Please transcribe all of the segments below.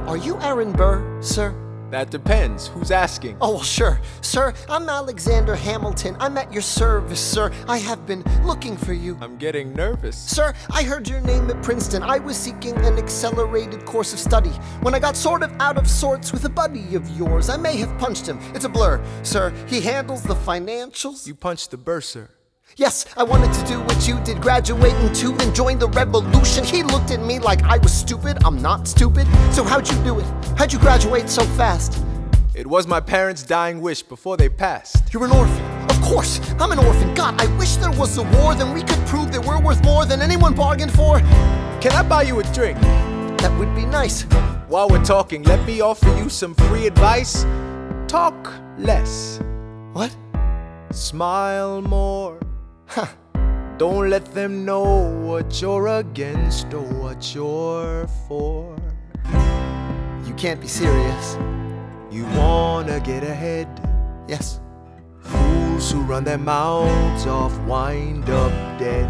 Are you Aaron Burr, sir? That depends. Who's asking? Oh, well, sure. Sir, I'm Alexander Hamilton. I'm at your service, sir. I have been looking for you. I'm getting nervous. Sir, I heard your name at Princeton. I was seeking an accelerated course of study. When I got sort of out of sorts with a buddy of yours, I may have punched him. It's a blur, sir. He handles the financials. You punched the bursar. Yes, I wanted to do what you did, graduate in 2 and join the revolution. He looked at me like I was stupid. I'm not stupid. So how'd you do it? How'd you graduate so fast? It was my parents' dying wish before they passed. You're an orphan. Of course, I'm an orphan. God, I wish there was a war, then we could prove that we're worth more than anyone bargained for. Can I buy you a drink? That would be nice. While we're talking, let me offer you some free advice. Talk less. What? Smile more. Huh. Don't let them know what you're against or what you're for. You can't be serious. You wanna get ahead. Yes. Fools who run their mouths off wind up dead.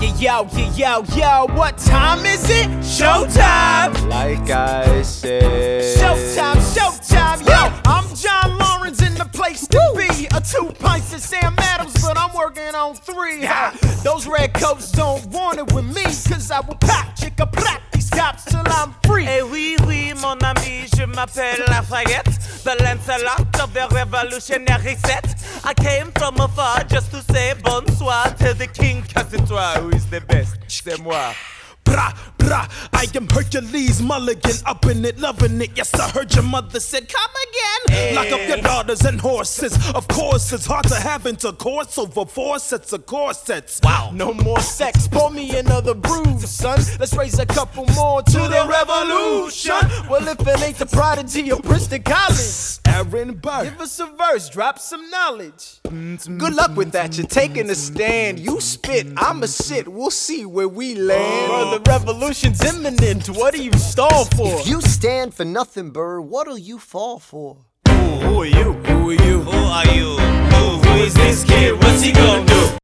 Yo, what time is it? Showtime! Like I said. Showtime, yo! I'm John Lawrence in the place to be. 2 pints of Sam Adams, but I'm working on 3. Those red coats don't want it with me, cause I will pop, chicka plap these cops till I'm free. Eh oui, mon ami, je m'appelle Lafayette, the Lancelot of the revolutionary set. I came from afar just to say bonsoir to the king, cause it's toi who is the best, c'est moi. Brah, brah, I am Hercules Mulligan, up in it, loving it. Yes, I heard your mother said, come again. Lock up your daughters and horses. Of course, it's hard to have intercourse over 4 sets of corsets. Wow, no more sex, pour me another brew, son. Let's raise a couple more to the revolution. Well, if it ain't the prodigy of Princeton College, Aaron Burr. give us a verse, drop some knowledge. Good luck with that, you're taking a stand. You spit, I'ma sit, we'll see where we land. Bro, the revolution's imminent, what do you stall for? If you stand for nothing, Burr, what'll you fall for? Who are you? Who are you? Who is this kid? What's he gonna do?